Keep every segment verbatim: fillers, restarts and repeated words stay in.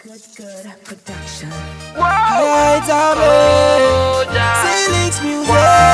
Good, good production. Hey, Tommy. Oh, Jah. C-Links music.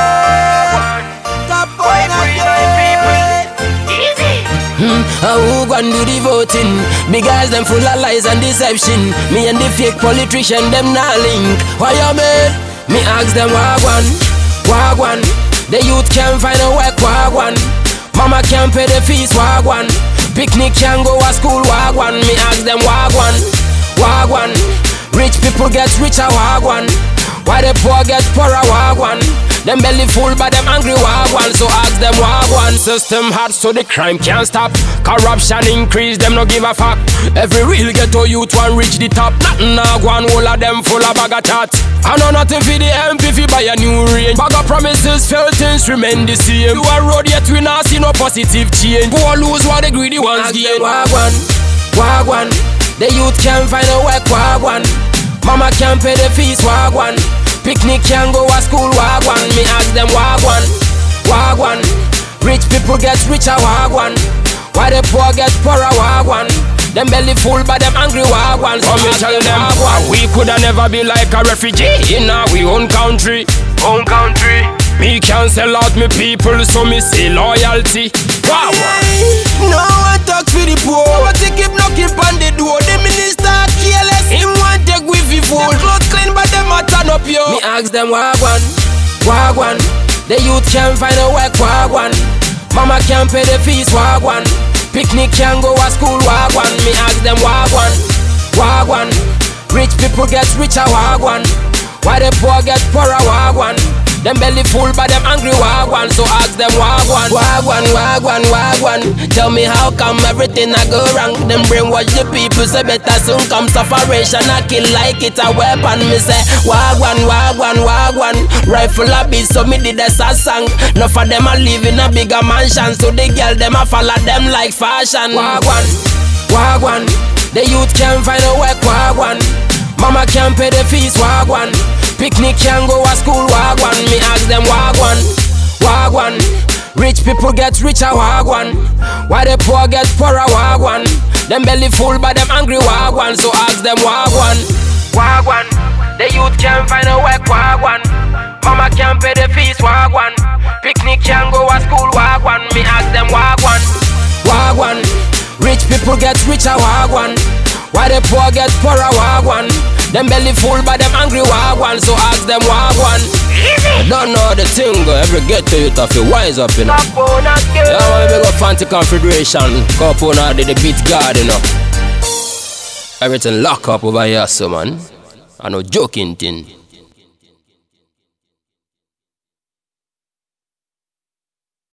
One. Top Why one free my again. people? Easy. Hmm, uh, who gon' do the voting? Big eyes them full of lies and deception. Me and the fake politician them not link. Why you mad? Me ask them wagwan, wagwan. The youth can't find a work wagwan. Mama can't pay the fees wagwan. Picnic can't go to school wagwan. Me ask them wagwan, wagwan. Rich people get richer wagwan. Why the poor get poorer wagwan? Them belly full but them angry wagwan. So ask them wagwan. System hard so the crime can't stop. Corruption increase, them no give a fuck. Every real ghetto youth want reach the top. Nothing nah go on, all of them full of bag of chat. I know nothing for the M P fi buy a new range. Bag of promises, failed things remain the same. You a road yet we not see no positive change. Poor lose what the greedy ones gain. Wagwan, wagwan. The youth can't find a work wagwan. Mama can't pay the fees wagwan. Picnic can't go to school wagwan. Me ask them wagwan, wagwan. Rich people get richer wagwan. Why the poor get poorer wagwan? Them belly full but them angry wagwan. So me tell them wagwan. We coulda never be like a refugee in our we own country, own country. Me can't sell out me people, so me say loyalty. Wagwan. No one talk for the poor, but they keep knocking on the door. The minister careless, him want take with the food. Clothes clean but them a turn up yo. Me ask them wagwan, wagwan. The youth can't find a work wagwan. Mama can't pay the fees wagwan. Picnic can't go to school wagwan. Me ask them wagwan, wagwan. Rich people get richer wagwan. Why the poor get poorer wagwan? Them belly full but them angry wagwan. So ask them wagwan, wagwan, wagwan, wagwan. Tell me how come everything I go wrong? Them brainwash the people say better soon come sufferation. I kill like it a weapon. Me say wagwan, wagwan, wagwan. Rifle a beat so me did a sad song. Enough of them a live in a bigger mansion. So the girl them a follow them like fashion. Wagwan, wagwan. The youth can't find a work wagwan. Mama can't pay the fees wagwan. Picnic can't go to school wagwan. Me ask them wagwan, wagwan. Rich people get richer wagwan. Why the poor get poorer wagwan? Them belly full but them angry wagwan. So ask them wagwan, wagwan. The youth can't find a work wagwan. Mama can't pay the fees wagwan. Picnic can't go to school wagwan. Me ask them wagwan, wagwan. Rich people get richer wagwan. Why the poor get poorer wagwan? Them belly full but them angry wagwan. So ask them wagwan. I don't know the thing, every ghetto youth have to wise up, you know. Yeah, man, we go Fancy Confederation. Couple now did the beat guard, you know. Everything lock up over here, so man. I no joking thing.